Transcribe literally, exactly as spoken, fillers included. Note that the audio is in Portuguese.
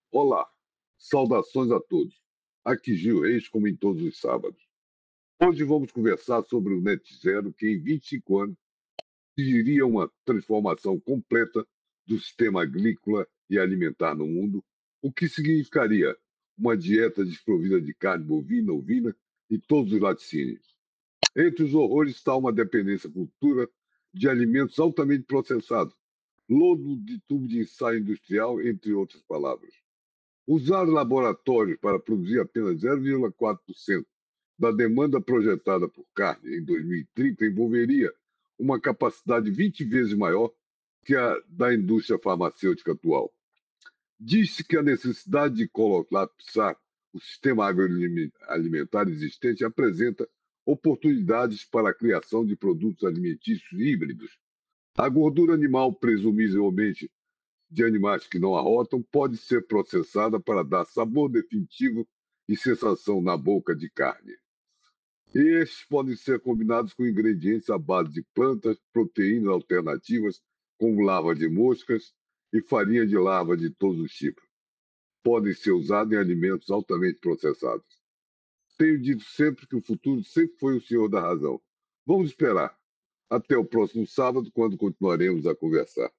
Olá, saudações a todos. Aqui Gil Reis, como em todos os sábados. Hoje vamos conversar sobre o Net Zero, que em vinte e cinco anos exigiria uma transformação completa do sistema agrícola e alimentar no mundo, o que significaria uma dieta desprovida de carne bovina, ovina e todos os laticínios. Entre os horrores está uma dependência futura de alimentos altamente processados, lodo de tubo de ensaio industrial, entre outras palavras. Usar laboratórios para produzir apenas zero vírgula quatro por cento da demanda projetada por carne em dois mil e trinta envolveria uma capacidade vinte vezes maior que a da indústria farmacêutica atual. Diz-se que a necessidade de colapsar o sistema agroalimentar existente apresenta oportunidades para a criação de produtos alimentícios híbridos. A gordura animal, presumivelmente de animais que não arrotam, pode ser processada para dar sabor definitivo e sensação na boca de carne. Estes podem ser combinados com ingredientes à base de plantas, proteínas alternativas, como larva de moscas e farinha de larva de todos os tipos. Podem ser usados em alimentos altamente processados. Tenho dito sempre que o futuro sempre foi o senhor da razão. Vamos esperar. Até o próximo sábado, quando continuaremos a conversar.